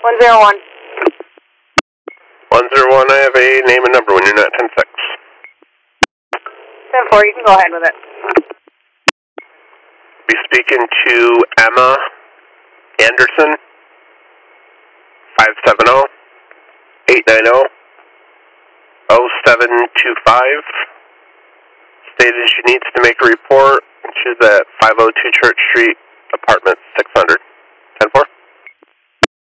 101. 101, I have a name and number when you're not 10-6. 10-4, you can go ahead with it. Be speaking to Emma Anderson, 570-890-0725. Stated she needs to make a report. She's at 502 Church Street, apartment 600.